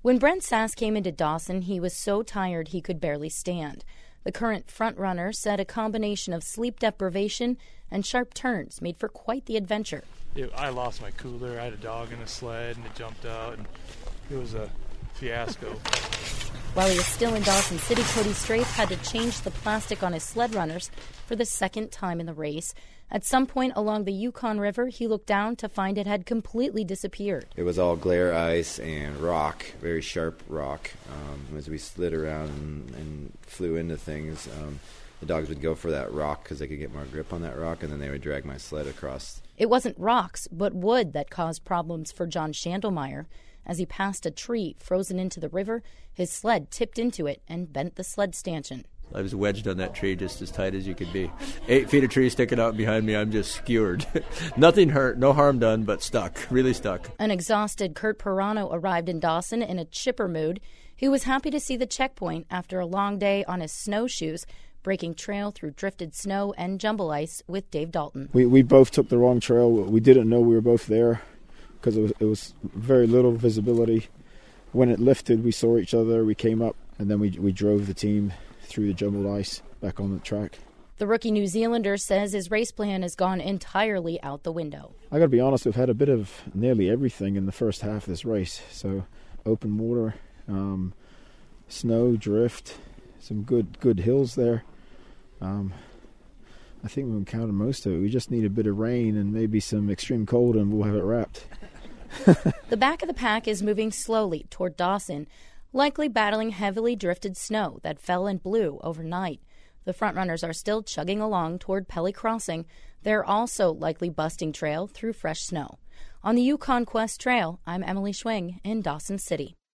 When Brent Sass came into Dawson, he was so tired he could barely stand. The current front-runner said a combination of sleep deprivation and sharp turns made for quite the adventure. I lost my cooler. I had a dog in a sled, and it jumped out, and it was a fiasco. While he was still in Dawson City, Cody Strafe had to change the plastic on his sled runners for the second time in the race. At some point along the Yukon River, he looked down to find it had completely disappeared. It was all glare ice and rock, very sharp rock. As we slid around and flew into things, the dogs would go for that rock because they could get more grip on that rock, and then they would drag my sled across. It wasn't rocks, but wood that caused problems for John Schandelmeyer. As he passed a tree frozen into the river, his sled tipped into it and bent the sled stanchion. I was wedged on that tree just as tight as you could be. 8 feet of tree sticking out behind me. I'm just skewered. Nothing hurt, no harm done, but stuck, really stuck. An exhausted Kurt Pirano arrived in Dawson in a chipper mood. He was happy to see the checkpoint after a long day on his snowshoes, breaking trail through drifted snow and jumble ice with Dave Dalton. We both took the wrong trail. We didn't know we were both there because it was very little visibility. When it lifted, we saw each other, we came up, and then we drove the team through the jumbled ice back on the track. The rookie New Zealander says his race plan has gone entirely out the window. I got to be honest, we've had a bit of nearly everything in the first half of this race. So open water, snow, drift, some good hills there. I think we've encountered most of it. We just need a bit of rain and maybe some extreme cold, and we'll have it wrapped. The back of the pack is moving slowly toward Dawson, likely battling heavily drifted snow that fell and blew overnight. The frontrunners are still chugging along toward Pelly Crossing. They're also likely busting trail through fresh snow. On the Yukon Quest Trail, I'm Emily Schwing in Dawson City.